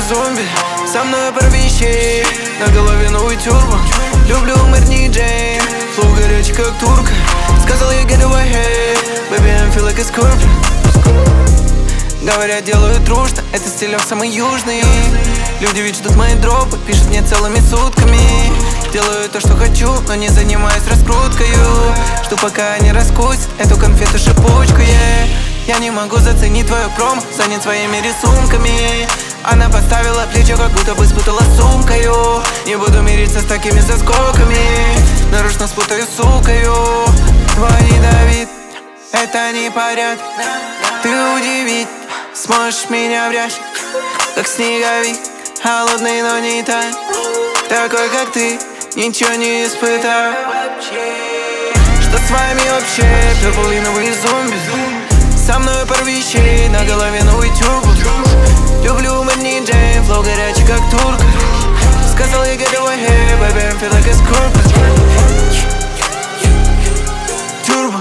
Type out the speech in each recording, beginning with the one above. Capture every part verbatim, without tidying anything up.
зомби. Со мной порвищи, на голове новый тюрбан. Люблю мэрни Джейн, флоу горячий как турка. Сказал я get away, hey, baby I'm feel like a scorpion. Говорят, делают дружно, это стилек самый южный. Люди ведь ждут мои дропы, пишут мне целыми сутками. Делаю то, что хочу, но не занимаюсь раскруткою. Жду, пока они раскусят эту конфету шипучку, yeah. Я не могу заценить твою промо, занят своими рисунками. Она поставила плечо, как будто бы спутала сумкою. Не буду мириться с такими заскоками, нарочно спутаю с сукою. Твой недовид, это не порядок. Ты удивить сможешь меня в ящик, как снеговик, холодный, но не тает. Такой, как ты, ничего не испытал. Что с вами вообще? Перполиновые зомби. Со мной порвищи, на голове новый тюрбан. Люблю мэрни Джейн, флоу горячий как турка. Сказал я get away, hey, baby I'm feel like a scorpion. Тюрбан,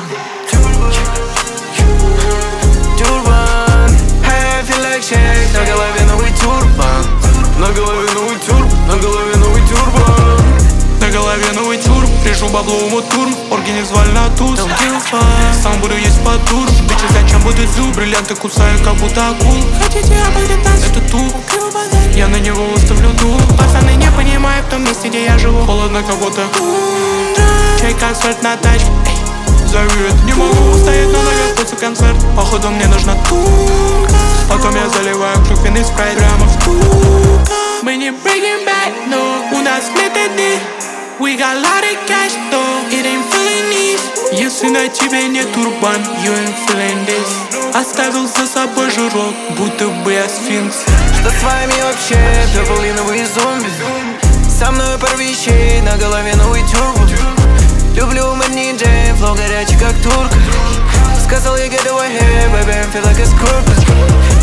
тюрбан, hey, I feel like shake. На голове новый тюрбан. На голове новый тюрбан, на голове новый тюрбан. На голове новый тюрб, режу бабло мотур. Орги не звали на туз. Сам буду есть по тур. Бичи, зачем будет зуб? Бриллианты кусаю, как будто акул. Хотите обойдет нас? Это тур. Я на него выставлю тур. Пацаны не понимают в том месте, где я живу. Холодно, как будто чай, как соль на тачке. Завет, не могу устоять на ногах, после концерт. Походу мне нужна турка. Потом я заливаю клюквенный спрайт прямо в тур. Мы не breaking back, no. У нас методы. We got a lot of cash though, it ain't feeling this. Если на тебе нет турбан, you ain't feeling this. Оставил за собой жирок, будто бы я сфинкс. Что с вами вообще? Перполиновые зомби. Со мной порвищи, на голове новый тюрбан. Люблю мэрни Джейн, флоу горячий как турка. Сказал я get away, hey, baby I'm feel like a scorpion.